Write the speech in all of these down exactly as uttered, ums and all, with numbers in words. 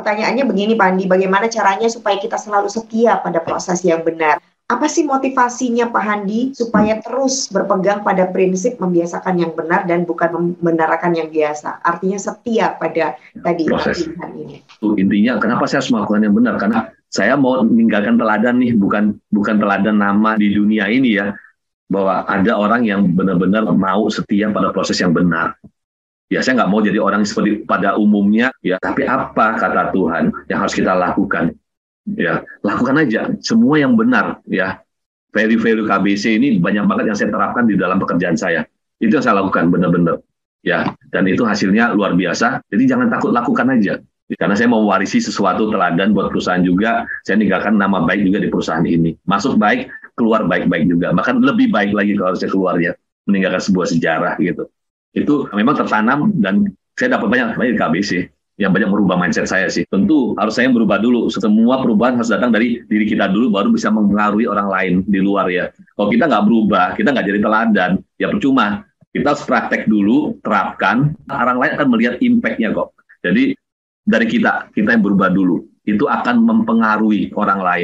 pertanyaannya begini Pak Andi, bagaimana caranya supaya kita selalu setia pada proses yang benar? Apa sih motivasinya Pak Handi supaya terus berpegang pada prinsip membiasakan yang benar dan bukan membenarkan yang biasa? Artinya setia pada tadi proses pilihan ini. Intinya kenapa saya harus melakukan yang benar? Karena saya mau meninggalkan teladan nih, bukan bukan teladan nama di dunia ini ya, bahwa ada orang yang benar-benar mau setia pada proses yang benar. Ya saya nggak mau jadi orang seperti pada umumnya ya, tapi apa kata Tuhan yang harus kita lakukan? Ya, lakukan aja semua yang benar ya. Value-value K B C ini banyak banget yang saya terapkan di dalam pekerjaan saya. Itu yang saya lakukan benar-benar ya, dan itu hasilnya luar biasa. Jadi jangan takut, lakukan aja. Karena saya mau mewarisi sesuatu teladan buat perusahaan juga. Saya ninggalkan nama baik juga di perusahaan ini. Masuk baik, keluar baik-baik juga. Bahkan lebih baik lagi kalau saya keluarnya, meninggalkan sebuah sejarah gitu. Itu memang tertanam dan saya dapat banyak banyak di K B C. Yang banyak merubah mindset saya sih. Tentu harus saya berubah dulu. Semua perubahan harus datang dari diri kita dulu, baru bisa mempengaruhi orang lain di luar ya. Kalau kita nggak berubah, kita nggak jadi teladan, ya percuma. Kita harus praktek dulu, terapkan, orang lain akan melihat impact-nya kok. Jadi dari kita, kita yang berubah dulu, itu akan mempengaruhi orang lain.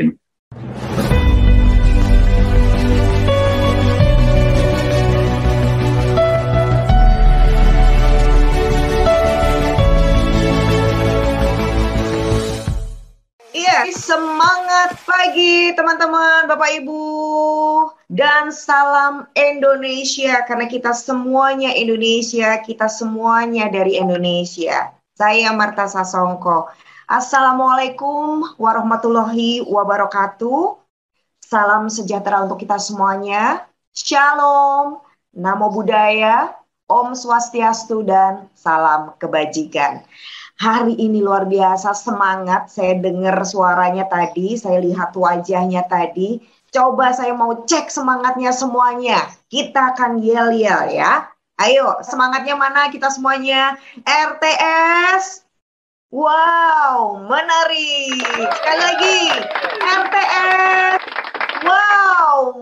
Semangat pagi teman-teman, Bapak Ibu, dan salam Indonesia, karena kita semuanya Indonesia, kita semuanya dari Indonesia. Saya Marta Sasongko. Assalamualaikum warahmatullahi wabarakatuh. Salam sejahtera untuk kita semuanya. Shalom, Namo Buddhaya, Om Swastiastu, dan salam kebajikan. Hari ini luar biasa semangat, saya dengar suaranya tadi, saya lihat wajahnya tadi. Coba saya mau cek semangatnya semuanya. Kita akan yel-yel ya. Ayo, semangatnya mana kita semuanya? R T S. Wow, menarik. Sekali lagi, R T S. Wow,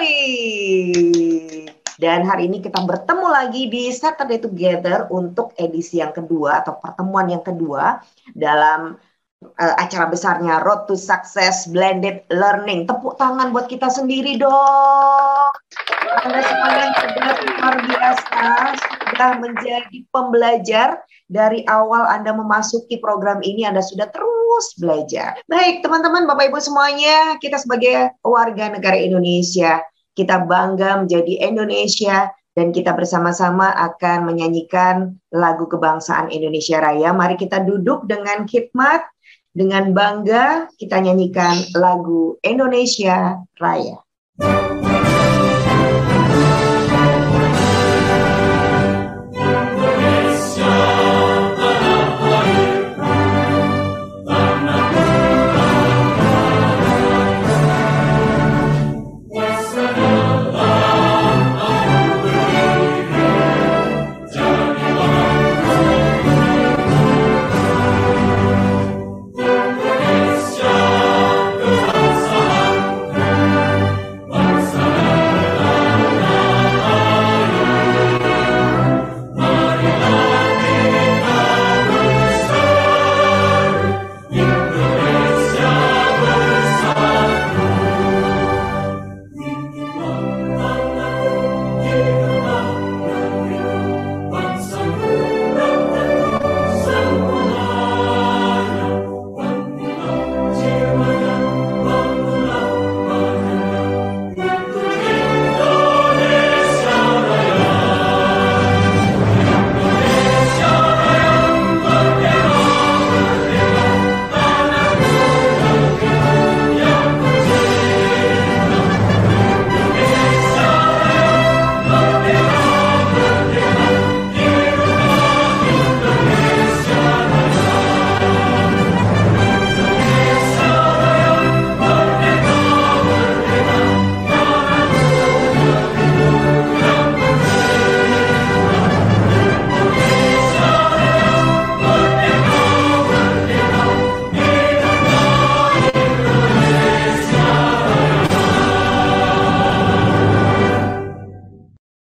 menarik. Dan hari ini kita bertemu lagi di Saturday Together untuk edisi yang kedua atau pertemuan yang kedua dalam uh, acara besarnya Road to Success Blended Learning. Tepuk tangan buat kita sendiri dong. Anda semuanya yang cerdas, luar biasa, sudah menjadi pembelajar. Dari awal Anda memasuki program ini, Anda sudah terus belajar. Baik teman-teman, Bapak Ibu semuanya, kita sebagai warga negara Indonesia, kita bangga menjadi Indonesia dan kita bersama-sama akan menyanyikan lagu kebangsaan Indonesia Raya. Mari kita duduk dengan khidmat, dengan bangga kita nyanyikan lagu Indonesia Raya.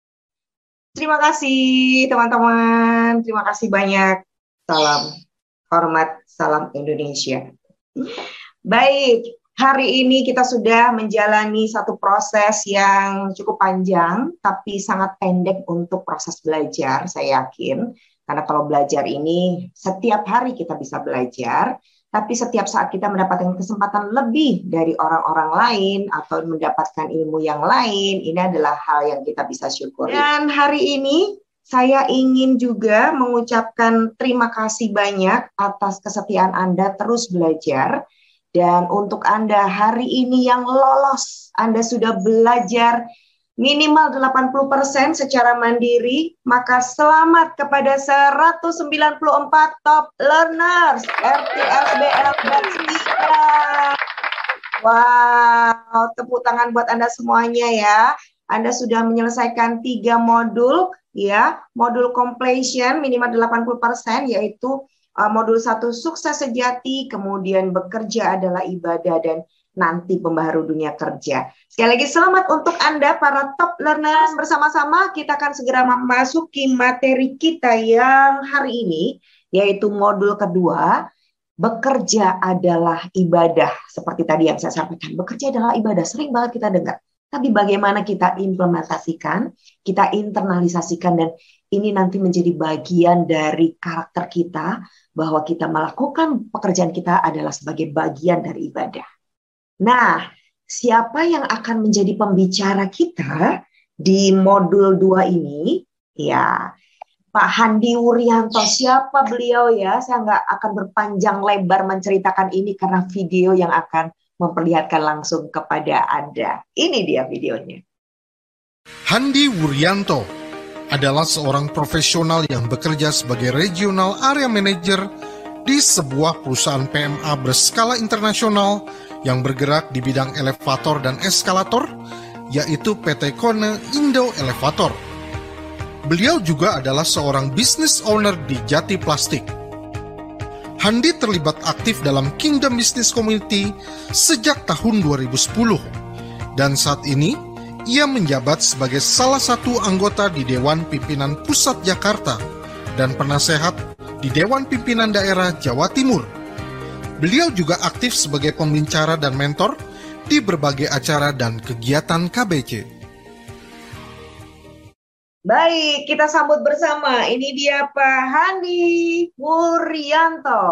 Terima kasih teman-teman, terima kasih banyak. Salam Hormat salam Indonesia. Baik, hari ini kita sudah menjalani satu proses yang cukup panjang, tapi sangat pendek untuk proses belajar, saya yakin. Karena kalau belajar ini, setiap hari kita bisa belajar, tapi setiap saat kita mendapatkan kesempatan lebih dari orang-orang lain, atau mendapatkan ilmu yang lain, ini adalah hal yang kita bisa syukuri. Dan hari ini, saya ingin juga mengucapkan terima kasih banyak atas kesetiaan Anda terus belajar. Dan untuk Anda hari ini yang lolos, Anda sudah belajar minimal delapan puluh persen secara mandiri, maka selamat kepada seratus sembilan puluh empat top learners R T S B L Batch tiga. Wow, tepuk tangan buat Anda semuanya ya. Anda sudah menyelesaikan tiga modul, ya, modul completion minimal delapan puluh persen, yaitu Uh, modul satu sukses sejati, kemudian bekerja adalah ibadah, dan nanti pembaharu dunia kerja. Sekali lagi selamat untuk Anda para top learners. Bersama-sama kita akan segera memasuki materi kita yang hari ini, yaitu modul kedua, bekerja adalah ibadah. Seperti tadi yang saya sampaikan, bekerja adalah ibadah, sering banget kita dengar. Tapi bagaimana kita implementasikan, kita internalisasikan, dan ini nanti menjadi bagian dari karakter kita, bahwa kita melakukan pekerjaan kita adalah sebagai bagian dari ibadah. Nah, siapa yang akan menjadi pembicara kita di modul dua ini? Ya, Pak Handi Wuryanto. Siapa beliau ya? Saya nggak akan berpanjang lebar menceritakan ini karena video yang akan memperlihatkan langsung kepada Anda. Ini dia videonya. Handi Wuryanto adalah seorang profesional yang bekerja sebagai Regional Area Manager di sebuah perusahaan P M A berskala internasional yang bergerak di bidang elevator dan eskalator, yaitu P T Kone Indo Elevator. Beliau juga adalah seorang business owner di Jati Plastik. Handi terlibat aktif dalam Kingdom Business Community sejak tahun dua ribu sepuluh, dan saat ini ia menjabat sebagai salah satu anggota di Dewan Pimpinan Pusat Jakarta dan penasehat di Dewan Pimpinan Daerah Jawa Timur. Beliau juga aktif sebagai pembicara dan mentor di berbagai acara dan kegiatan K B C. Baik, kita sambut bersama. Ini dia Pak Handi Wuryanto.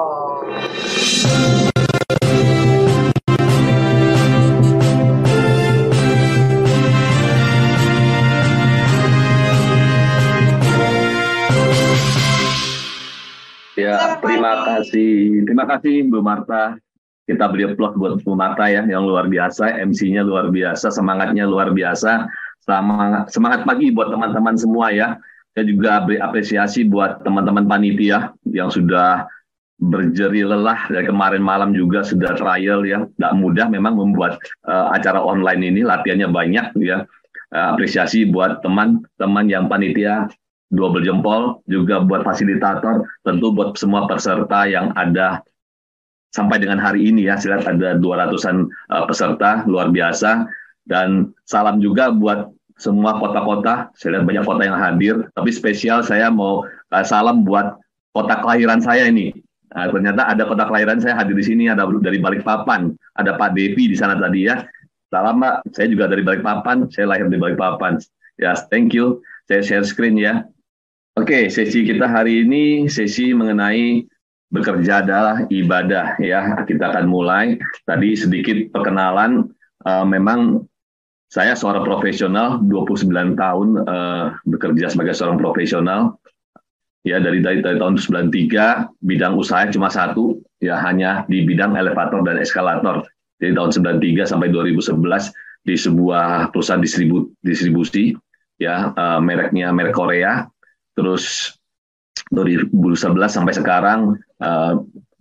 Ya, terima kasih. Terima kasih Bu Marta. Kita beri aplaus buat Bu Marta ya, yang luar biasa, M C-nya luar biasa, semangatnya luar biasa. Semangat, semangat pagi buat teman-teman semua ya. Saya juga beri apresiasi buat teman-teman panitia yang sudah berjeri lelah dari kemarin malam juga sudah trial ya. Tidak mudah memang membuat uh, acara online ini, latihannya banyak ya. Uh, apresiasi buat teman-teman yang panitia, dua berjempol, juga buat fasilitator, tentu buat semua peserta yang ada sampai dengan hari ini ya. Saya lihat ada dua ratusan uh, peserta, luar biasa. Dan salam juga buat semua kota-kota, saya lihat banyak kota yang hadir, tapi spesial saya mau uh, salam buat kota kelahiran saya ini. Nah, ternyata ada kota kelahiran saya hadir di sini, ada dari Balikpapan, ada Pak Devi di sana tadi ya. Salam Pak, saya juga dari Balikpapan, saya lahir di Balikpapan. Ya, yes, thank you. Saya share screen ya. Oke, sesi kita hari ini sesi mengenai bekerja adalah ibadah ya. Kita akan mulai. Tadi sedikit perkenalan. Uh, memang saya seorang profesional, dua puluh sembilan tahun uh, bekerja sebagai seorang profesional. Ya, dari dari, dari tahun sembilan puluh tiga bidang usaha cuma satu, ya hanya di bidang elevator dan eskalator. Dari tahun sembilan puluh tiga sampai dua ribu sebelas di sebuah perusahaan distribu, distribusi, ya uh, mereknya merek Korea. Terus dari dua ribu sebelas sampai sekarang uh,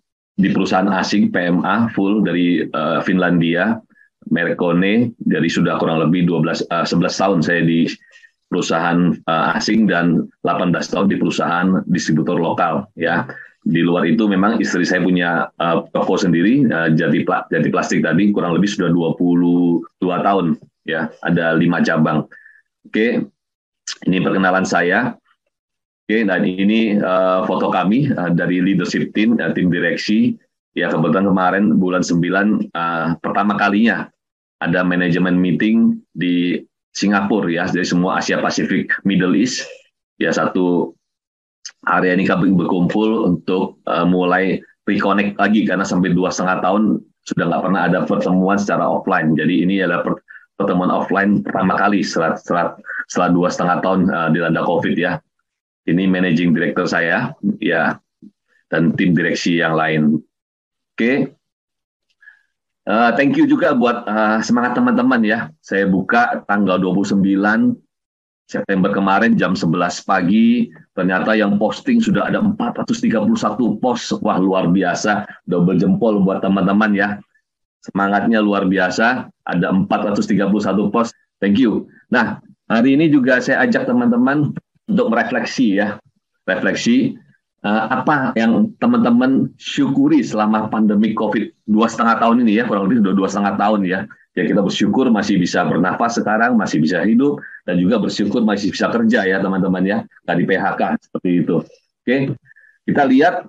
di perusahaan asing P M A full dari uh, Finlandia, merek Kone, dari sudah kurang lebih dua belas, uh, sebelas tahun saya di perusahaan uh, asing dan delapan belas tahun di perusahaan distributor lokal ya. Di luar itu memang istri saya punya uh, toko sendiri, uh, Jati, Jati Plastik tadi kurang lebih sudah dua puluh dua tahun ya, ada lima cabang. Oke, ini perkenalan saya. Oke, dan ini uh, foto kami uh, dari leadership team, uh, tim direksi. Ya, kebetulan kemarin bulan sembilan uh, pertama kalinya ada manajemen meeting di Singapura ya, dari semua Asia Pasifik, Middle East. Ya, satu area ini kami berkumpul untuk uh, mulai reconnect lagi karena sampai dua setengah tahun sudah nggak pernah ada pertemuan secara offline. Jadi ini adalah pertemuan offline pertama kali setelah setelah, setelah dua setengah tahun uh, dilanda COVID ya. Ini managing director saya, ya, dan tim direksi yang lain. Oke, okay. uh, thank you juga buat uh, semangat teman-teman ya. Saya buka tanggal dua puluh sembilan September kemarin jam sebelas pagi, ternyata yang posting sudah ada empat ratus tiga puluh satu post. Wah, luar biasa, double jempol buat teman-teman ya. Semangatnya luar biasa, ada empat ratus tiga puluh satu post, thank you. Nah, hari ini juga saya ajak teman-teman untuk merefleksi ya, refleksi uh, apa yang teman-teman syukuri selama pandemi COVID dua setengah tahun ini ya, kurang lebih sudah dua setengah tahun ya. Ya kita bersyukur masih bisa bernafas sekarang, masih bisa hidup, dan juga bersyukur masih bisa kerja ya teman-teman ya, nggak di P H K seperti itu. Oke, kita lihat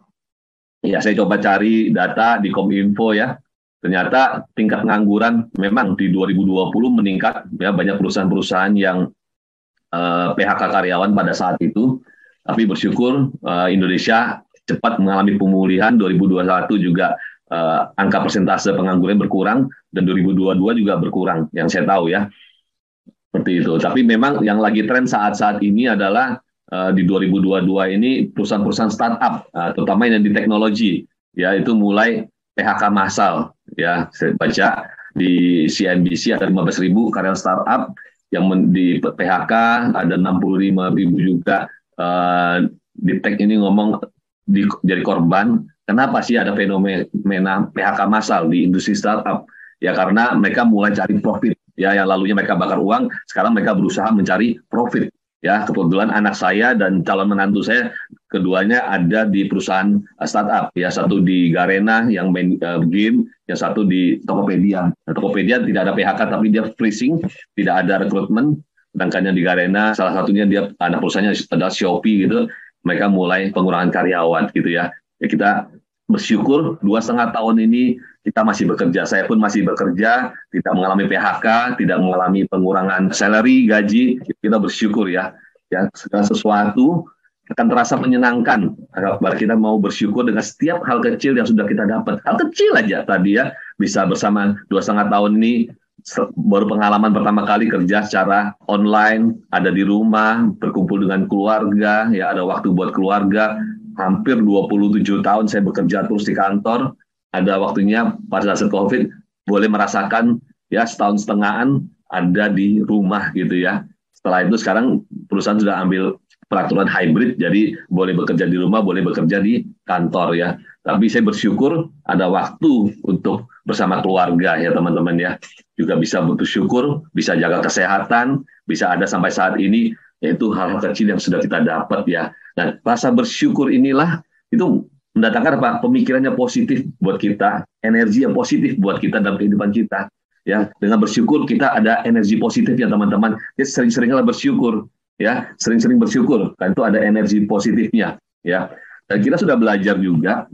ya, saya coba cari data di Kominfo ya. Ternyata tingkat pengangguran memang di dua ribu dua puluh meningkat ya, banyak perusahaan-perusahaan yang Uh, P H K karyawan pada saat itu, tapi bersyukur uh, Indonesia cepat mengalami pemulihan. Dua ribu dua puluh satu juga uh, angka persentase pengangguran berkurang, dan dua ribu dua puluh dua juga berkurang, yang saya tahu ya, seperti itu. Tapi memang yang lagi tren saat-saat ini adalah uh, di dua ribu dua puluh dua ini perusahaan-perusahaan startup, uh, terutama yang di teknologi, ya itu mulai P H K massal. Ya, saya baca di C N B C ada lima belas ribu karyawan startup yang di P H K, ada enam puluh lima ribu juga uh, di tech ini ngomong di, jadi korban. Kenapa sih ada fenomena P H K massal di industri startup? Ya karena mereka mulai cari profit. Ya, yang lalunya mereka bakar uang, sekarang mereka berusaha mencari profit. Ya, kebetulan anak saya dan calon menantu saya keduanya ada di perusahaan startup. Ya, satu di Garena yang main uh, game, yang satu di Tokopedia. Nah, Tokopedia tidak ada P H K tapi dia freezing, tidak ada rekrutmen. Sedangkan yang di Garena salah satunya dia anak perusahaannya adalah Shopee gitu. Mereka mulai pengurangan karyawan gitu ya. Ya kita bersyukur dua setengah tahun ini kita masih bekerja. Saya pun masih bekerja, tidak mengalami P H K, tidak mengalami pengurangan salary, gaji. Kita bersyukur ya. Ya, segala sesuatu akan terasa menyenangkan. Kalau kita mau bersyukur dengan setiap hal kecil yang sudah kita dapat. Hal kecil aja tadi ya, bisa bersama dua setengah tahun ini, baru pengalaman pertama kali kerja secara online, ada di rumah, berkumpul dengan keluarga, ya ada waktu buat keluarga. Hampir dua puluh tujuh tahun saya bekerja terus di kantor, ada waktunya pada saat COVID boleh merasakan ya setahun setengahan ada di rumah gitu ya. Setelah itu sekarang perusahaan sudah ambil peraturan hybrid, jadi boleh bekerja di rumah, boleh bekerja di kantor ya. Tapi saya bersyukur ada waktu untuk bersama keluarga ya teman-teman ya. Juga bisa bersyukur, bisa jaga kesehatan, bisa ada sampai saat ini, yaitu hal-hal kecil yang sudah kita dapat ya. Nah, rasa bersyukur inilah itu mendatangkan apa? Pemikirannya positif buat kita, energi yang positif buat kita dalam kehidupan kita. Ya, dengan bersyukur kita ada energi positif ya teman-teman. Jadi sering-seringlah bersyukur, ya, sering-sering bersyukur. Kan itu ada energi positifnya, ya. Dan kita sudah belajar juga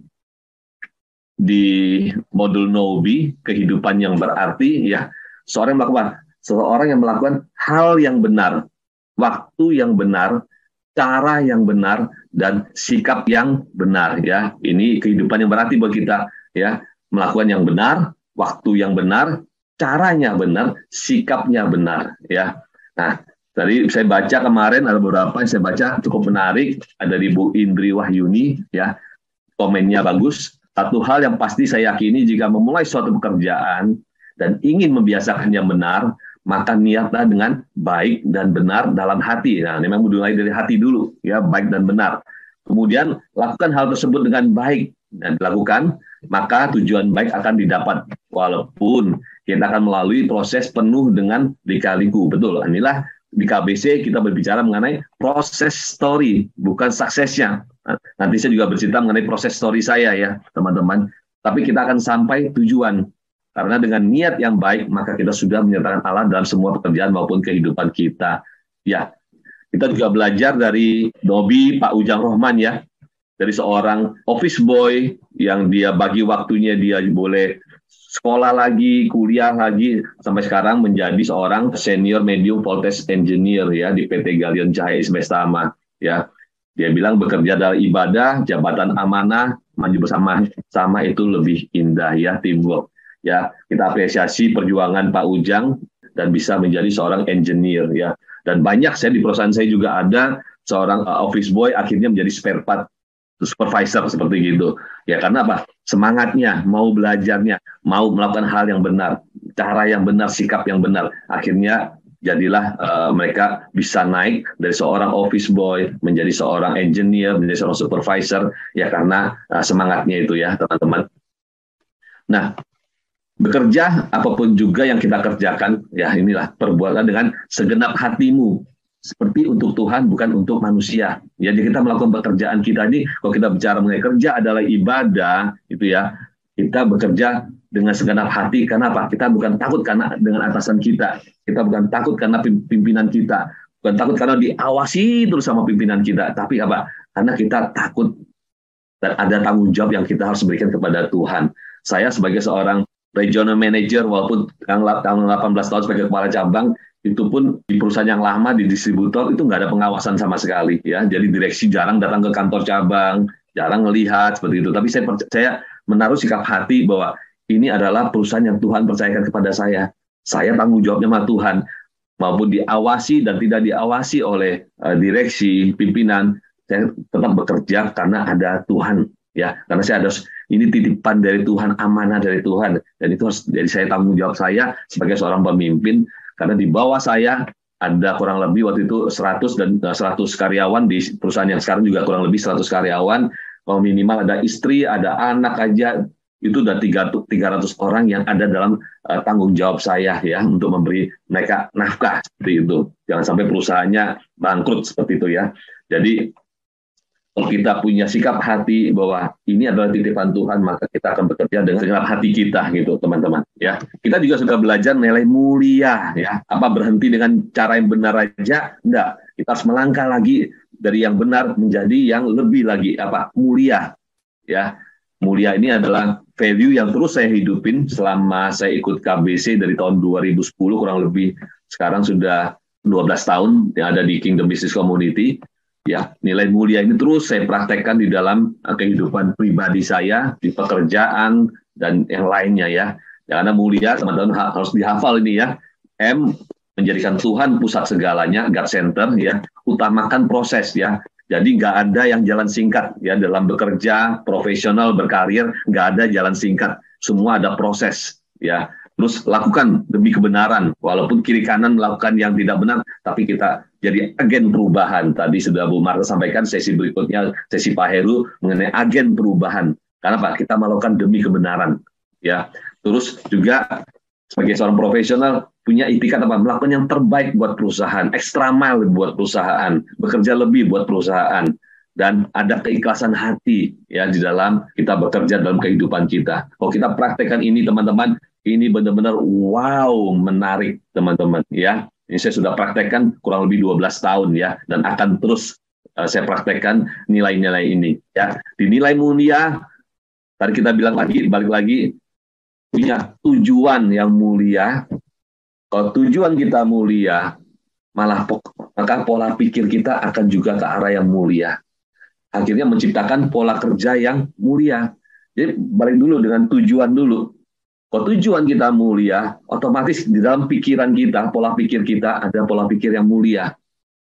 di modul Nobi kehidupan yang berarti, ya. Seorang yang melakukan, seorang yang melakukan hal yang benar, waktu yang benar, cara yang benar, dan sikap yang benar ya. Ini kehidupan yang berarti buat kita ya, melakukan yang benar, waktu yang benar, caranya benar, sikapnya benar ya. Nah, tadi saya baca kemarin ada beberapa yang saya baca cukup menarik, ada di Bu Indri Wahyuni ya. Komennya bagus. Satu hal yang pasti saya yakini, jika memulai suatu pekerjaan dan ingin membiasakan yang benar, maka niatlah dengan baik dan benar dalam hati. Nah, memang mulai dari hati dulu, ya, baik dan benar. Kemudian lakukan hal tersebut dengan baik dan dilakukan, maka tujuan baik akan didapat. Walaupun kita akan melalui proses penuh dengan lika-liku. Betul, inilah di K B C kita berbicara mengenai proses story, bukan suksesnya. Nanti saya juga bercerita mengenai proses story saya ya, teman-teman. Tapi kita akan sampai tujuan. Karena dengan niat yang baik, maka kita sudah menyertakan Allah dalam semua pekerjaan maupun kehidupan kita. Ya, Kita juga belajar dari Nobi Pak Ujang Rohman ya, dari seorang office boy yang dia bagi waktunya, dia boleh sekolah lagi, kuliah lagi, sampai sekarang menjadi seorang senior medium voltage engineer ya di P T Galion Cahaya Semestama ya. Dia bilang bekerja dari ibadah, jabatan amanah, maju bersama sama itu lebih indah ya, teamwork ya. Kita apresiasi perjuangan Pak Ujang dan bisa menjadi seorang engineer ya. Dan banyak saya di perusahaan saya juga ada seorang uh, office boy akhirnya menjadi spare part supervisor seperti gitu. Ya karena apa? Semangatnya, mau belajarnya, mau melakukan hal yang benar, cara yang benar, sikap yang benar. Akhirnya jadilah uh, mereka bisa naik dari seorang office boy menjadi seorang engineer, menjadi seorang supervisor ya karena uh, semangatnya itu ya, teman-teman. Nah, bekerja apapun juga yang kita kerjakan, ya inilah perbuatan dengan segenap hatimu. Seperti untuk Tuhan, bukan untuk manusia. Jadi kita melakukan pekerjaan kita ini, kalau kita bicara mengenai kerja adalah ibadah, itu ya, kita bekerja dengan segenap hati. Karena apa? Kita bukan takut karena dengan atasan kita. Kita bukan takut karena pimpinan kita. Bukan takut karena diawasi terus sama pimpinan kita. Tapi apa? Karena kita takut dan ada tanggung jawab yang kita harus berikan kepada Tuhan. Saya sebagai seorang regional manager, walaupun tahun delapan belas tahun sebagai kepala cabang, itu pun di perusahaan yang lama, di distributor, itu nggak ada pengawasan sama sekali. Ya. Jadi direksi jarang datang ke kantor cabang, jarang melihat seperti itu. Tapi saya, saya menaruh sikap hati bahwa ini adalah perusahaan yang Tuhan percayakan kepada saya. Saya tanggung jawabnya sama Tuhan. Maupun diawasi dan tidak diawasi oleh uh, direksi, pimpinan, saya tetap bekerja karena ada Tuhan. Ya, karena saya ada ini titipan dari Tuhan, amanah dari Tuhan, dan itu harus jadi saya tanggung jawab saya sebagai seorang pemimpin. Karena di bawah saya ada kurang lebih waktu itu seratus dan seratus karyawan, di perusahaan yang sekarang juga kurang lebih seratus karyawan. Kalau minimal ada istri, ada anak aja, itu udah tiga ratus orang yang ada dalam uh, tanggung jawab saya ya untuk memberi mereka nafkah seperti itu. Jangan sampai perusahaannya bangkrut seperti itu ya. Jadi kalau kita punya sikap hati bahwa ini adalah titipan Tuhan, maka kita akan bekerja dengan segenap hati kita, gitu, teman-teman. Ya, kita juga sudah belajar nilai mulia, ya. Apa berhenti dengan cara yang benar aja? Enggak. Kita harus melangkah lagi dari yang benar menjadi yang lebih lagi apa? Mulia, ya. Mulia ini adalah value yang terus saya hidupin selama saya ikut K B C dari tahun dua ribu sepuluh kurang lebih. Sekarang sudah dua belas tahun yang ada di Kingdom Business Community. Ya, nilai mulia ini terus saya praktekkan di dalam kehidupan pribadi saya, di pekerjaan, dan yang lainnya ya. Karena mulia, teman-teman harus dihafal ini ya. M, menjadikan Tuhan pusat segalanya, God Center ya. Utamakan proses ya. Jadi nggak ada yang jalan singkat ya dalam bekerja, profesional, berkarir, nggak ada jalan singkat. Semua ada proses ya. Terus lakukan demi kebenaran, walaupun kiri kanan melakukan yang tidak benar, tapi kita jadi agen perubahan. Tadi sudah Bu Marta sampaikan sesi berikutnya, sesi Pak Heru mengenai agen perubahan. Karena Pak, kita melakukan demi kebenaran. Ya, terus juga sebagai seorang profesional punya itikat apa? Melakukan yang terbaik buat perusahaan, extra mile buat perusahaan, bekerja lebih buat perusahaan. Dan ada keikhlasan hati ya di dalam kita bekerja dalam kehidupan kita. Kalau kita praktekkan ini teman-teman, ini benar-benar wow, menarik teman-teman ya. Ini saya sudah praktekkan kurang lebih dua belas tahun ya, dan akan terus uh, saya praktekkan nilai-nilai ini ya. Di nilai mulia, tadi kita bilang lagi, balik lagi, punya tujuan yang mulia. Kalau tujuan kita mulia, malah maka pola pikir kita akan juga ke arah yang mulia. Akhirnya menciptakan pola kerja yang mulia. Jadi balik dulu dengan tujuan dulu. Kalau tujuan kita mulia, otomatis di dalam pikiran kita, pola pikir kita ada pola pikir yang mulia.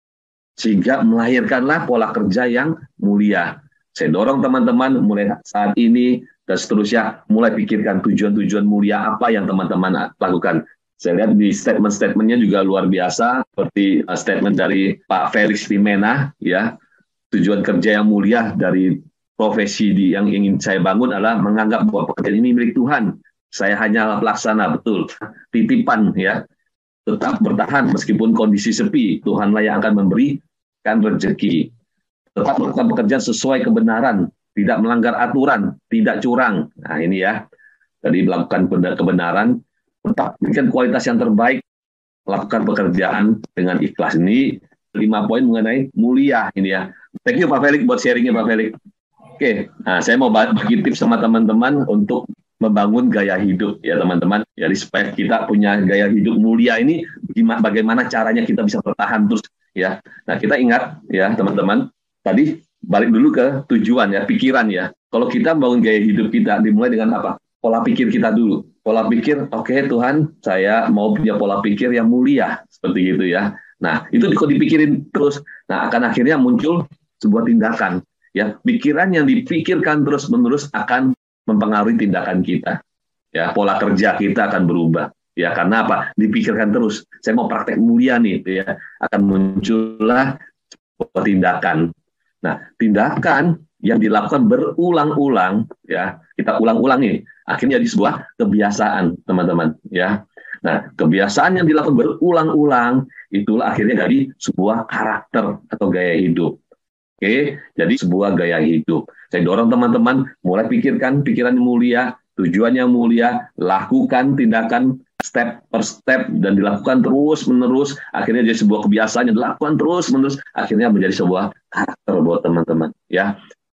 Sehingga melahirkanlah pola kerja yang mulia. Saya dorong teman-teman mulai saat ini dan seterusnya, mulai pikirkan tujuan-tujuan mulia apa yang teman-teman lakukan. Saya lihat di statement-statementnya juga luar biasa, seperti statement dari Pak Felix Pimena, ya. Tujuan kerja yang mulia dari profesi di, yang ingin saya bangun adalah menganggap bahwa pekerjaan ini milik Tuhan. Saya hanya pelaksana, betul. Titipan, ya. Tetap bertahan meskipun kondisi sepi. Tuhanlah yang akan memberikan rezeki. Tetap melakukan pekerjaan sesuai kebenaran. Tidak melanggar aturan. Tidak curang. Nah, ini ya. Tadi melakukan kebenaran. Tetap berikan kualitas yang terbaik. Lakukan pekerjaan dengan ikhlas. Ini lima poin mengenai mulia ini ya. Thank you Pak Felix buat sharingnya Pak Felix. Oke, nah saya mau bagi tips sama teman-teman untuk membangun gaya hidup ya teman-teman. Jadi supaya kita punya gaya hidup mulia ini, bagaimana caranya kita bisa bertahan terus ya. Nah kita ingat ya teman-teman, tadi balik dulu ke tujuan ya, pikiran ya. Kalau kita bangun gaya hidup kita dimulai dengan apa? Pola pikir kita dulu. Pola pikir, oke okay, Tuhan, saya mau punya pola pikir yang mulia seperti gitu ya. Nah itu kalau dipikirin terus, nah akan akhirnya muncul sebuah tindakan. Ya, pikiran yang dipikirkan terus-menerus akan mempengaruhi tindakan kita. Ya, pola kerja kita akan berubah. Ya, karena apa? Dipikirkan terus. Saya mau praktek mulia nih, ya. Akan muncullah sebuah tindakan. Nah, tindakan yang dilakukan berulang-ulang, ya, kita ulang-ulang nih, akhirnya jadi sebuah kebiasaan, teman-teman. Ya, nah, kebiasaan yang dilakukan berulang-ulang itulah akhirnya jadi sebuah karakter atau gaya hidup. Oke, jadi sebuah gaya hidup. Saya dorong teman-teman mulai pikirkan pikiran yang mulia, tujuannya mulia, lakukan tindakan step per step dan dilakukan terus-menerus. Akhirnya jadi sebuah kebiasaan yang dilakukan terus-menerus. Akhirnya menjadi sebuah karakter buat teman-teman. Ya,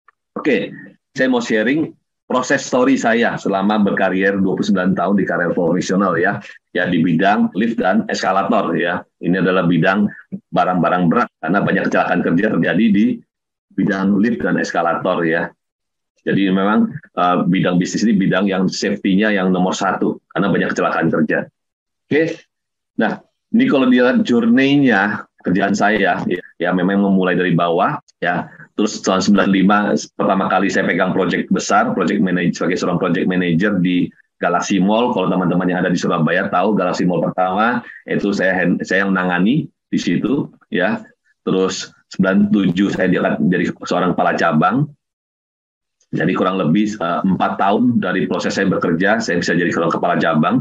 oke. Saya mau sharing proses story saya selama berkarier dua puluh sembilan tahun di karir profesional ya. Ya di bidang lift dan eskalator ya. Ini adalah bidang barang-barang berat karena banyak kecelakaan kerja terjadi di bidang lift dan eskalator ya. Jadi memang uh, bidang bisnis ini bidang yang safety-nya yang nomor satu karena banyak kecelakaan kerja. Oke, nah ini kalau dilihat journey-nya kerjaan saya ya, ya memang memulai dari bawah ya. Terus tahun sembilan puluh lima pertama kali saya pegang proyek besar, project manager sebagai seorang project manager di Galaxy Mall. Kalau teman-teman yang ada di Surabaya tahu Galaxy Mall pertama itu saya saya yang menangani di situ ya. Terus sembilan puluh tujuh saya diangkat menjadi seorang kepala cabang. Jadi kurang lebih uh, empat tahun dari proses saya bekerja, saya bisa jadi seorang kepala cabang.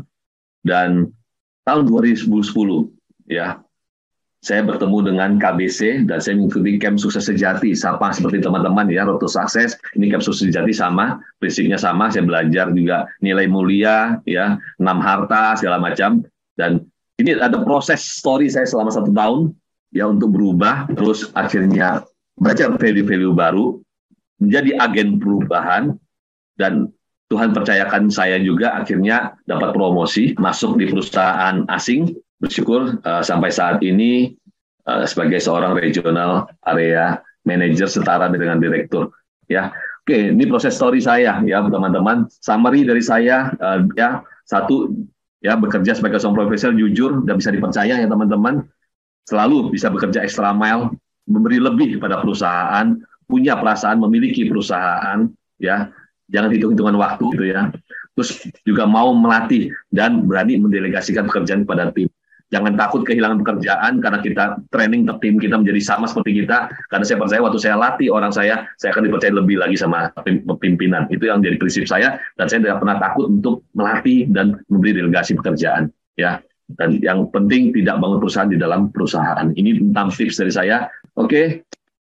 Dan tahun dua ribu sepuluh, ya, saya bertemu dengan K B C dan saya mengikuti Camp Sukses Sejati, sama seperti teman-teman ya, Road to Success. Ini Camp Sukses Sejati sama, prinsipnya sama. Saya belajar juga nilai mulia, ya, enam harta segala macam. Dan ini ada proses story saya selama satu tahun. Ya untuk berubah, terus akhirnya belajar value-value baru, menjadi agen perubahan, dan Tuhan percayakan saya juga akhirnya dapat promosi, masuk di perusahaan asing, bersyukur uh, sampai saat ini uh, sebagai seorang regional area manager setara dengan direktur. Ya, oke, ini proses story saya ya teman-teman. Summary dari saya uh, ya satu ya bekerja sebagai seorang profesional jujur dan bisa dipercaya ya teman-teman. Selalu bisa bekerja extra mile, memberi lebih kepada perusahaan, punya perasaan memiliki perusahaan, ya, jangan hitung-hitungan waktu gitu ya. Terus juga mau melatih dan berani mendelegasikan pekerjaan kepada tim. Jangan takut kehilangan pekerjaan karena kita training tim kita menjadi sama seperti kita. Karena saya percaya waktu saya latih orang saya, saya akan dipercaya lebih lagi sama pimpinan. Itu yang jadi prinsip saya dan saya tidak pernah takut untuk melatih dan memberi delegasi pekerjaan, ya. Dan yang penting tidak bangun perusahaan di dalam perusahaan. Ini tentang tips dari saya. Oke,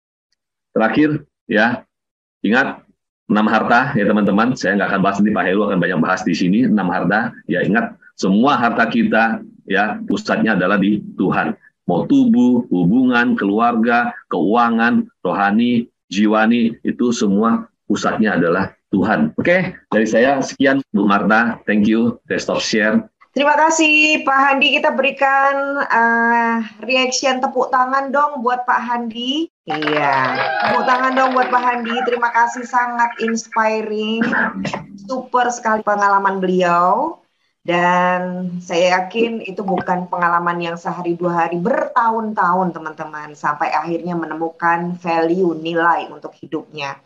terakhir ya, ingat enam harta ya teman-teman. Saya nggak akan bahas nanti, Pak Heru akan banyak bahas di sini. Enam harta, ya ingat semua harta kita ya pusatnya adalah di Tuhan. Mau tubuh, hubungan, keluarga, keuangan, rohani, jiwani, itu semua pusatnya adalah Tuhan. Oke, dari saya sekian Bu Marta. Thank you. Saya stop share. Terima kasih Pak Handi, kita berikan uh, reaction tepuk tangan dong buat Pak Handi. Iya, tepuk tangan dong buat Pak Handi, terima kasih, sangat inspiring, super sekali pengalaman beliau. Dan saya yakin itu bukan pengalaman yang sehari dua hari, bertahun-tahun teman-teman, sampai akhirnya menemukan value, nilai untuk hidupnya.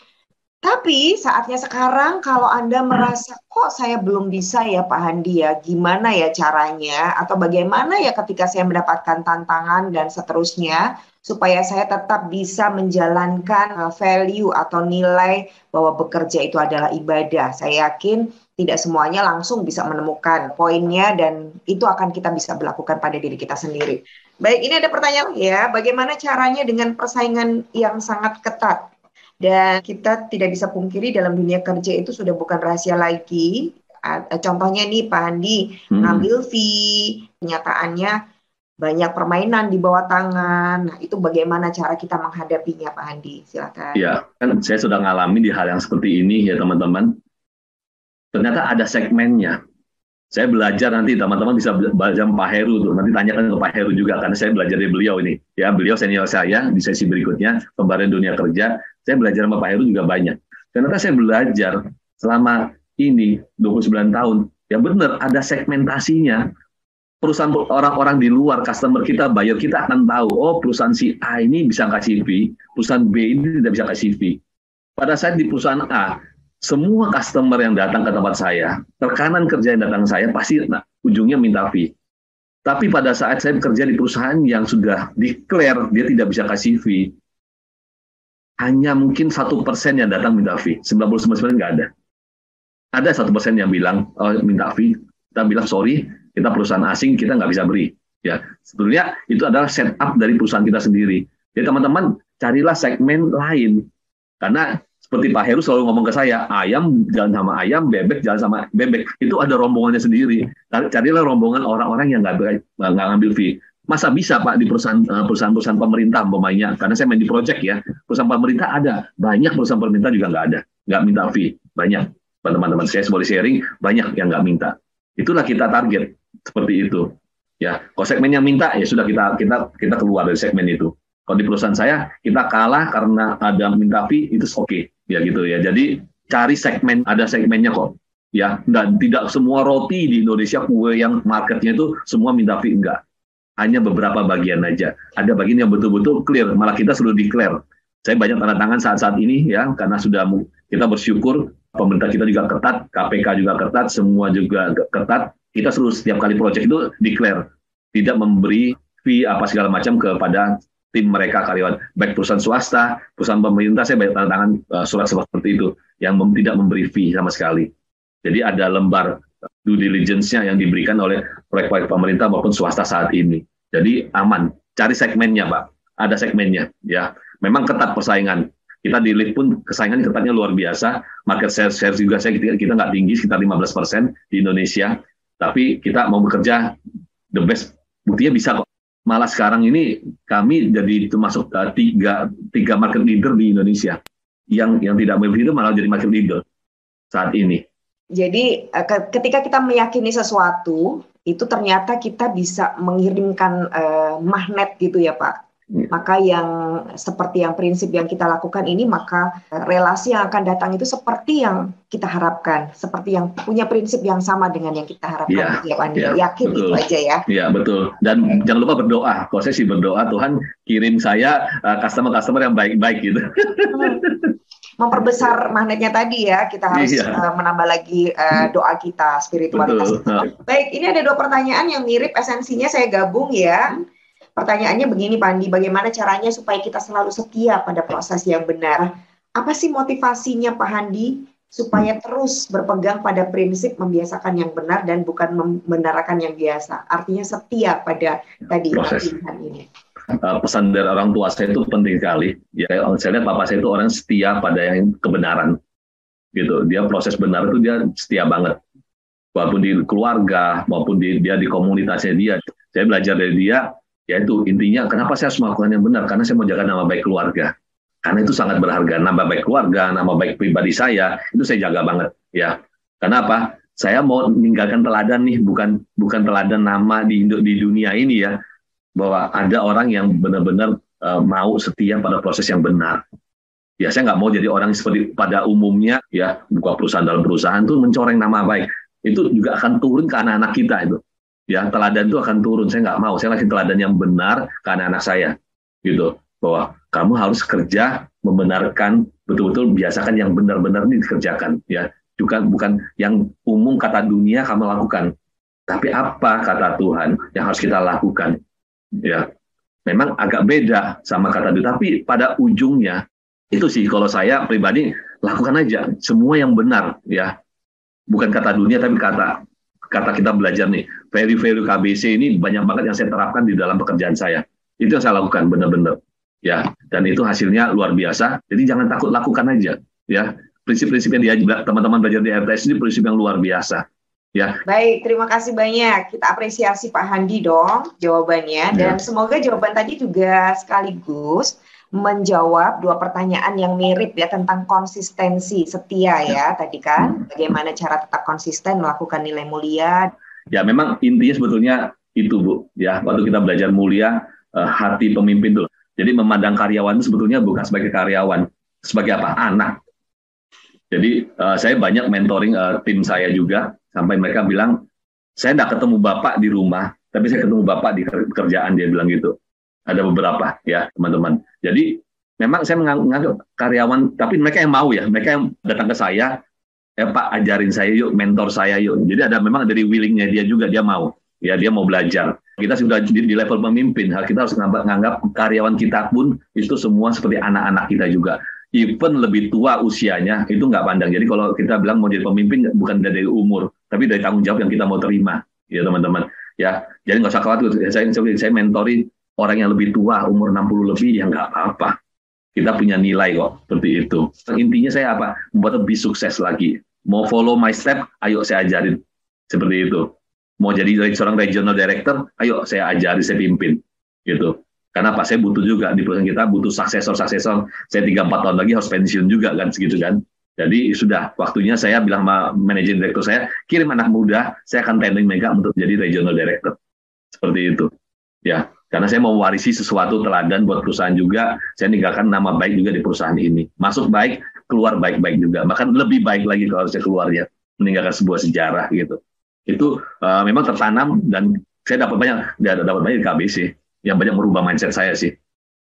Tapi saatnya sekarang kalau Anda merasa kok saya belum bisa ya Pak Handi ya, gimana ya caranya atau bagaimana ya ketika saya mendapatkan tantangan dan seterusnya supaya saya tetap bisa menjalankan value atau nilai bahwa bekerja itu adalah ibadah. Saya yakin tidak semuanya langsung bisa menemukan poinnya dan itu akan kita bisa berlakukan pada diri kita sendiri. Baik, ini ada pertanyaan ya, bagaimana caranya dengan persaingan yang sangat ketat? Dan kita tidak bisa pungkiri dalam dunia kerja itu sudah bukan rahasia lagi. Contohnya nih Pak Handi, hmm. ngambil fee, kenyataannya banyak permainan di bawah tangan. Nah, itu bagaimana cara kita menghadapinya, Pak Handi? Silakan. Ya, kan saya sudah ngalamin di hal yang seperti ini ya teman-teman. Ternyata ada segmennya. Saya belajar, nanti teman-teman bisa belajar Pak Heru tuh. Nanti tanyakan ke Pak Heru juga karena saya belajar dari beliau ini. Ya, beliau senior saya di sesi berikutnya Pemberdayaan Dunia Kerja. Saya belajar sama Pak Heru juga banyak. Ternyata saya belajar selama ini dua puluh sembilan tahun. Ya benar, ada segmentasinya. Perusahaan orang-orang di luar, customer kita, buyer kita akan tahu, oh perusahaan si A ini bisa kasih fee, perusahaan B ini tidak bisa kasih fee. Pada saat di perusahaan A, semua customer yang datang ke tempat saya, rekanan kerja yang datang ke saya, pasti nah, ujungnya minta fee. Tapi pada saat saya bekerja di perusahaan yang sudah declare dia tidak bisa kasih fee, hanya mungkin satu persen yang datang minta fee, sembilan puluh sembilan persen nggak ada. Ada satu persen yang bilang, oh minta fee, kita bilang sorry, kita perusahaan asing, kita nggak bisa beri. Ya, sebetulnya itu adalah setup dari perusahaan kita sendiri. Jadi teman-teman, carilah segmen lain. Karena seperti Pak Heru selalu ngomong ke saya, ayam jalan sama ayam, bebek jalan sama bebek. Itu ada rombongannya sendiri. Carilah rombongan orang-orang yang nggak nggak ngambil fee. Masa bisa Pak di perusahaan perusahaan-perusahaan pemerintah umpamanya? Karena saya main di project ya, perusahaan pemerintah ada, banyak perusahaan pemerintah juga nggak ada, nggak minta fee, banyak. Teman-teman saya boleh sharing, banyak yang nggak minta. Itulah kita target seperti itu. Ya, kalau segmen yang minta ya sudah kita kita kita keluar dari segmen itu. Kalau di perusahaan saya kita kalah karena ada minta fee, itu oke okay. Ya gitu ya. Jadi cari segmen, ada segmennya kok. Ya, dan tidak semua roti di Indonesia kue yang marketnya itu semua minta fee, enggak. Hanya beberapa bagian aja. Ada bagian yang betul-betul clear, malah kita sudah declare. Saya banyak tanda tangan saat-saat ini ya, karena sudah kita bersyukur pemerintah kita juga ketat, K P K juga ketat, semua juga ketat. Kita selalu setiap kali proyek itu declare, tidak memberi fee apa segala macam kepada tim mereka karyawan, baik perusahaan swasta, perusahaan pemerintah. Saya banyak tanda tangan uh, surat seperti itu yang mem tidak memberi fee sama sekali. Jadi ada lembar due diligence-nya yang diberikan oleh proyek-proyek pemerintah maupun swasta saat ini. Jadi aman, cari segmennya Pak, ada segmennya ya. Memang ketat persaingan. Kita di Lead pun kesaingan ketatnya luar biasa. Market share, share juga saya kita kita nggak tinggi, sekitar lima belas persen di Indonesia. Tapi kita mau bekerja the best, buktinya bisa kok. Malah sekarang ini kami jadi termasuk uh, tiga, tiga market leader di Indonesia. Yang yang tidak memilih itu malah jadi market leader saat ini. Jadi ketika kita meyakini sesuatu, itu ternyata kita bisa mengirimkan uh, magnet gitu ya Pak. Maka yang seperti yang prinsip yang kita lakukan ini, maka relasi yang akan datang itu seperti yang kita harapkan, seperti yang punya prinsip yang sama dengan yang kita harapkan. Ya, ya, yakin betul. Itu aja ya. Iya betul. Dan hmm. jangan lupa berdoa. Kalau saya sih berdoa, Tuhan kirim saya customer-customer uh, yang baik-baik gitu. Hmm. Memperbesar magnetnya tadi ya, kita harus iya. uh, menambah lagi uh, doa kita, spiritualitas. Betul. Baik, ini ada dua pertanyaan yang mirip, esensinya saya gabung ya. Pertanyaannya begini Pak Handi, bagaimana caranya supaya kita selalu setia pada proses yang benar? Apa sih motivasinya Pak Handi supaya terus berpegang pada prinsip membiasakan yang benar dan bukan membenarkan yang biasa? Artinya setia pada tadi pilihan ini. Uh, pesan dari orang tua saya itu penting sekali. Ya, saya lihat papa saya itu orang setia pada yang kebenaran. Gitu. Dia proses benar itu dia setia banget. Walaupun di keluarga maupun di, dia di komunitasnya dia. Saya belajar dari dia. Yaitu intinya kenapa saya harus melakukan yang benar, karena saya mau jaga nama baik keluarga, karena itu sangat berharga. Nama baik keluarga, nama baik pribadi saya itu saya jaga banget ya. Kenapa? Saya mau meninggalkan teladan nih, bukan bukan teladan nama di di dunia ini ya, bahwa ada orang yang benar-benar uh, mau setia pada proses yang benar. Ya saya nggak mau jadi orang seperti pada umumnya ya, buka perusahaan dalam perusahaan tuh mencoreng nama baik. Itu juga akan turun ke anak-anak kita itu. Ya, teladan itu akan turun. Saya nggak mau. Saya kasih teladan yang benar ke anak-anak saya, gitu. Bahwa kamu harus kerja membenarkan, betul-betul biasakan yang benar-benar ini dikerjakan. Ya, juga bukan yang umum kata dunia kamu lakukan, tapi apa kata Tuhan yang harus kita lakukan. Ya, memang agak beda sama kata dunia, tapi pada ujungnya itu sih kalau saya pribadi lakukan aja semua yang benar. Ya, bukan kata dunia tapi kata kata kita belajar nih, value-value K B C ini banyak banget yang saya terapkan di dalam pekerjaan saya. Itu yang saya lakukan benar-benar. Ya, dan itu hasilnya luar biasa. Jadi jangan takut, lakukan aja. Ya, prinsip-prinsip yang dia teman-teman belajar di R T S ini prinsip yang luar biasa. Ya. Baik, terima kasih banyak. Kita apresiasi Pak Handi dong jawabannya. Dan ya. Semoga jawaban tadi juga sekaligus menjawab dua pertanyaan yang mirip ya tentang konsistensi setia ya, ya tadi kan. Bagaimana cara tetap konsisten melakukan nilai mulia. Ya memang intinya sebetulnya itu Bu. Ya waktu kita belajar mulia eh, hati pemimpin dulu. Jadi memandang karyawan itu sebetulnya bukan sebagai karyawan, sebagai apa? Anak. Jadi uh, saya banyak mentoring uh, tim saya juga, sampai mereka bilang, saya tidak ketemu Bapak di rumah, tapi saya ketemu Bapak di kerjaan, dia bilang gitu. Ada beberapa ya teman-teman. Jadi memang saya menganggap karyawan, tapi mereka yang mau ya, mereka yang datang ke saya, eh Pak ajarin saya yuk, mentor saya yuk. Jadi ada memang dari willingnya dia juga, dia mau. Ya dia mau belajar. Kita sudah di, di level pemimpin, kita harus menganggap karyawan kita pun itu semua seperti anak-anak kita juga. Even lebih tua usianya itu nggak pandang. Jadi kalau kita bilang mau jadi pemimpin bukan dari umur, tapi dari tanggung jawab yang kita mau terima, ya teman-teman. Ya, jadi nggak usah khawatir. Saya, saya mentori orang yang lebih tua, umur enam puluh lebih, ya nggak apa-apa. Kita punya nilai kok seperti itu. Intinya saya apa? Membuat lebih sukses lagi. Mau follow my step, ayo saya ajarin seperti itu. Mau jadi seorang regional director, ayo saya ajari, saya pimpin, gitu. Karena Pak, saya butuh juga di perusahaan kita butuh suksesor-suksesor. Saya tiga empat tahun lagi harus pensiun juga kan, segitu kan. Jadi sudah waktunya saya bilang sama manajer direktur saya, kirim anak muda, saya akan tendering mereka untuk jadi regional director. Seperti itu, ya. Karena saya mau warisi sesuatu teladan buat perusahaan juga. Saya ninggalkan nama baik juga di perusahaan ini. Masuk baik, keluar baik-baik juga. Bahkan lebih baik lagi kalau saya keluarnya meninggalkan sebuah sejarah gitu. Itu uh, memang tertanam dan saya dapat banyak, dapat banyak di K B C yang banyak merubah mindset saya sih.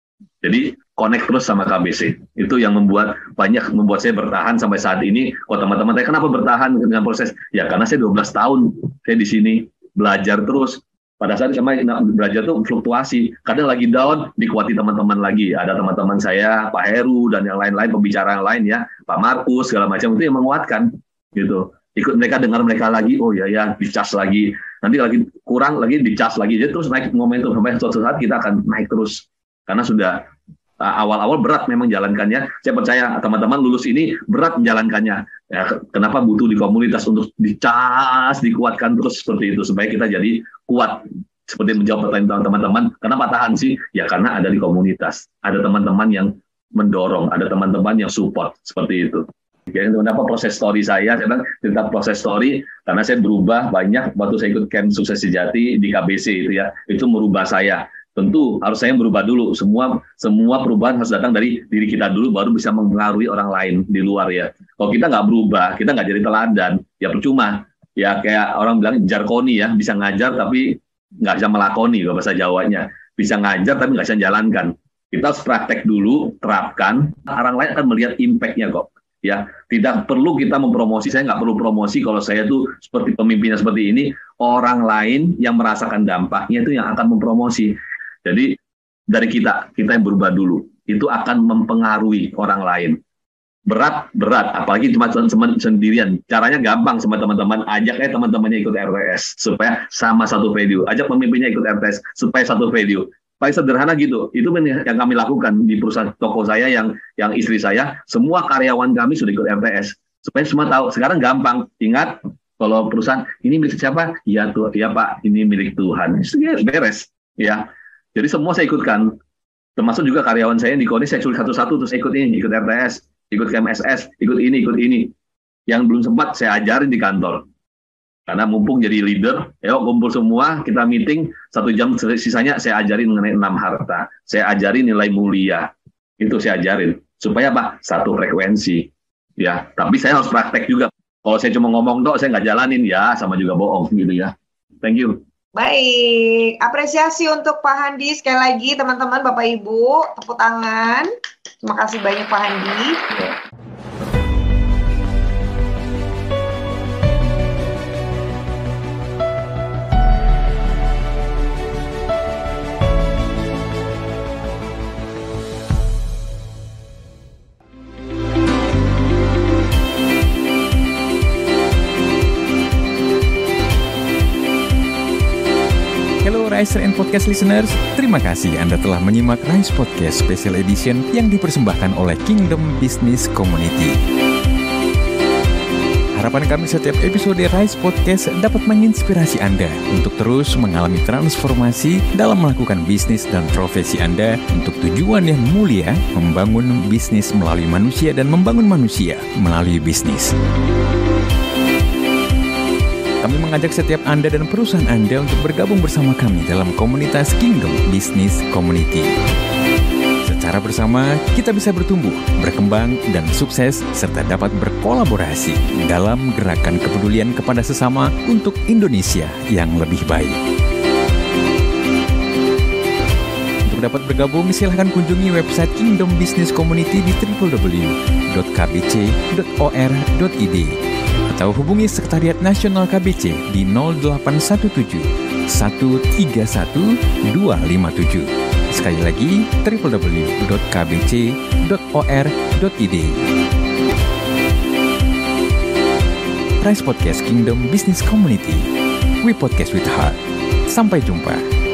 Jadi connect terus sama K B C itu yang membuat banyak membuat saya bertahan sampai saat ini. Kalau teman-teman saya kenapa bertahan dengan proses? Ya karena saya dua belas tahun saya di sini belajar terus. Pada saat sama belajar tuh fluktuasi. Kadang lagi down dikuati teman-teman lagi. Ada teman-teman saya Pak Heru dan yang lain-lain pembicara yang lain ya, Pak Markus segala macam itu yang menguatkan gitu. Ikut mereka dengar mereka lagi, oh ya ya dicas lagi, nanti lagi kurang lagi dicas lagi, jadi terus naik momentum sampai suatu saat kita akan naik terus karena sudah uh, awal-awal berat memang jalankannya. Saya percaya teman-teman lulus ini berat menjalankannya. Ya, kenapa butuh di komunitas untuk dicas, dikuatkan terus seperti itu supaya kita jadi kuat. Seperti menjawab pertanyaan teman-teman, kenapa tahan sih? Ya karena ada di komunitas, ada teman-teman yang mendorong, ada teman-teman yang support seperti itu. Jadi kenapa proses story saya, saya bilang cerita proses story karena saya berubah banyak waktu saya ikut camp sukses sejati di K B C itu ya, itu merubah saya. Tentu harus saya berubah dulu. Semua semua perubahan harus datang dari diri kita dulu, baru bisa mempengaruhi orang lain di luar ya. Kalau kita nggak berubah, kita nggak jadi teladan, ya percuma. Ya kayak orang bilang jarkoni ya, bisa ngajar tapi nggak bisa melakoni kalau bahasa Jawanya. Bisa ngajar tapi nggak bisa jalankan. Kita harus praktek dulu, terapkan. Orang lain akan melihat impact-nya kok. Ya, tidak perlu kita mempromosi. Saya nggak perlu promosi kalau saya tuh seperti pemimpinnya seperti ini. Orang lain yang merasakan dampaknya itu yang akan mempromosi. Jadi dari kita, kita yang berubah dulu, itu akan mempengaruhi orang lain. Berat, berat. Apalagi cuma sendirian. Caranya gampang sama teman-teman. Ajak aja teman-temannya ikut R T S supaya sama satu value. Ajak pemimpinnya ikut R T S supaya satu value. Paling sederhana gitu, itu yang kami lakukan di perusahaan toko saya yang yang istri saya, semua karyawan kami sudah ikut R T S supaya semua tahu. Sekarang gampang, ingat kalau perusahaan ini milik siapa? Ya tuh, ya Pak, ini milik Tuhan. Beres, ya. Jadi semua saya ikutkan, termasuk juga karyawan saya di Koni saya suruh satu-satu terus ikut ini, ikut R T S, ikut K M S S, ikut ini, ikut ini. Yang belum sempat saya ajarin di kantor. Karena mumpung jadi leader, ya kumpul semua, kita meeting, satu jam sisanya saya ajarin mengenai enam harta. Saya ajarin nilai mulia. Itu saya ajarin. Supaya apa? Satu frekuensi. Ya, tapi saya harus praktek juga. Kalau saya cuma ngomong dok, saya nggak jalanin, ya sama juga bohong gitu ya. Thank you. Baik, apresiasi untuk Pak Handi. Sekali lagi teman-teman, Bapak Ibu, tepuk tangan. Terima kasih banyak Pak Handi. Riser and Podcast Listeners, terima kasih Anda telah menyimak Rise Podcast Special Edition yang dipersembahkan oleh Kingdom Business Community. Harapan kami setiap episode Rise Podcast dapat menginspirasi Anda untuk terus mengalami transformasi dalam melakukan bisnis dan profesi Anda untuk tujuan yang mulia, membangun bisnis melalui manusia dan membangun manusia melalui bisnis. Kami mengajak setiap Anda dan perusahaan Anda untuk bergabung bersama kami dalam komunitas Kingdom Business Community. Secara bersama, kita bisa bertumbuh, berkembang, dan sukses, serta dapat berkolaborasi dalam gerakan kepedulian kepada sesama untuk Indonesia yang lebih baik. Untuk dapat bergabung, silahkan kunjungi website Kingdom Business Community di w w w dot k b c dot o r dot i d atau hubungi Sekretariat Nasional K B C di nol delapan satu tujuh satu tiga satu dua lima tujuh. Sekali lagi, w w w dot k b c dot o r dot i d. Rise Podcast Kingdom Business Community. We podcast with heart. Sampai jumpa.